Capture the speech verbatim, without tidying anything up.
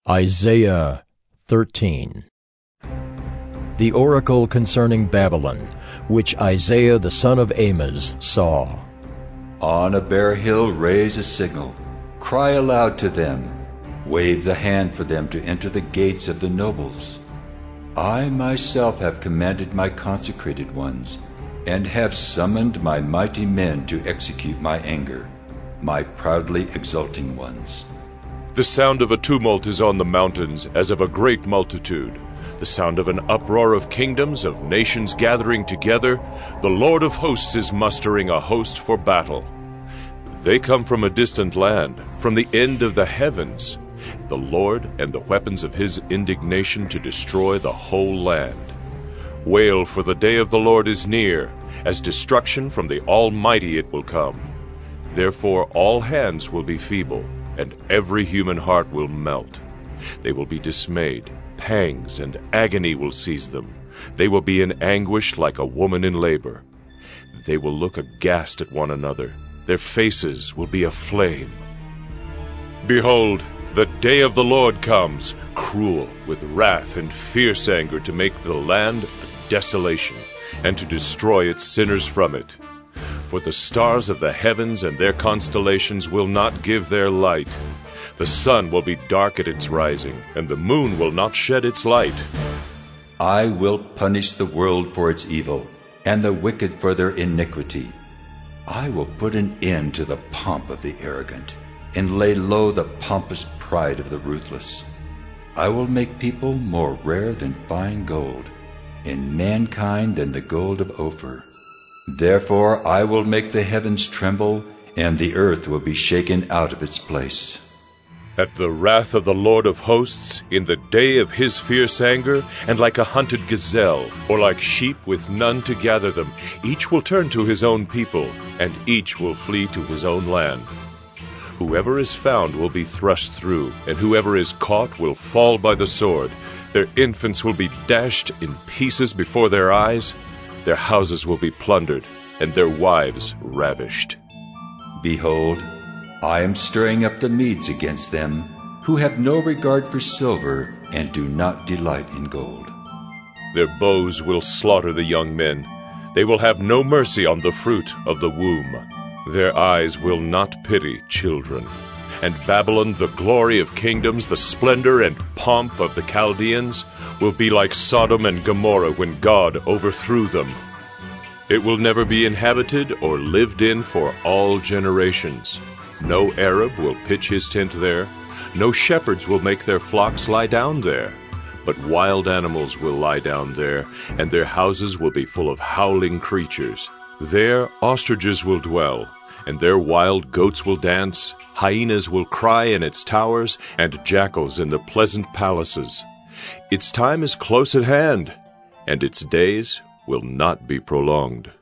Isaiah thirteen. The oracle concerning Babylon, which Isaiah the son of Amoz saw. On a bare hill raise a signal, cry aloud to them, wave the hand for them to enter the gates of the nobles. I myself have commanded my consecrated ones, and have summoned my mighty men to execute my anger, my proudly exulting ones. The sound of a tumult is on the mountains, as of a great multitude. The sound of an uproar of kingdoms, of nations gathering together. The Lord of hosts is mustering a host for battle. They come from a distant land, from the end of the heavens. The Lord and the weapons of his indignation to destroy the whole land. Wail, for the day of the Lord is near. As destruction from the Almighty it will come. Therefore all hands will be feeble, and every human heart will melt. They will be dismayed. Pangs and agony will seize them. They will be in anguish like a woman in labor. They will look aghast at one another. Their faces will be aflame. Behold, the day of the Lord comes, cruel, with wrath and fierce anger, to make the land a desolation, and to destroy its sinners from it. For the stars of the heavens and their constellations will not give their light. The sun will be dark at its rising, and the moon will not shed its light. I will punish the world for its evil, and the wicked for their iniquity. I will put an end to the pomp of the arrogant, and lay low the pompous pride of the ruthless. I will make people more rare than fine gold, and mankind than the gold of Ophir. Therefore I will make the heavens tremble, and the earth will be shaken out of its place. At the wrath of the Lord of hosts, in the day of his fierce anger, and like a hunted gazelle, or like sheep with none to gather them, each will turn to his own people, and each will flee to his own land. Whoever is found will be thrust through, and whoever is caught will fall by the sword. Their infants will be dashed in pieces before their eyes. Their houses will be plundered, and their wives ravished. Behold, I am stirring up the Medes against them, who have no regard for silver and do not delight in gold. Their bows will slaughter the young men. They will have no mercy on the fruit of the womb. Their eyes will not pity children. And Babylon, the glory of kingdoms, the splendor and pomp of the Chaldeans, will be like Sodom and Gomorrah when God overthrew them. It will never be inhabited or lived in for all generations. No Arab will pitch his tent there. No shepherds will make their flocks lie down there. But wild animals will lie down there, and their houses will be full of howling creatures. There ostriches will dwell, and their wild goats will dance. Hyenas will cry in its towers, and jackals in the pleasant palaces. Its time is close at hand, and its days will not be prolonged.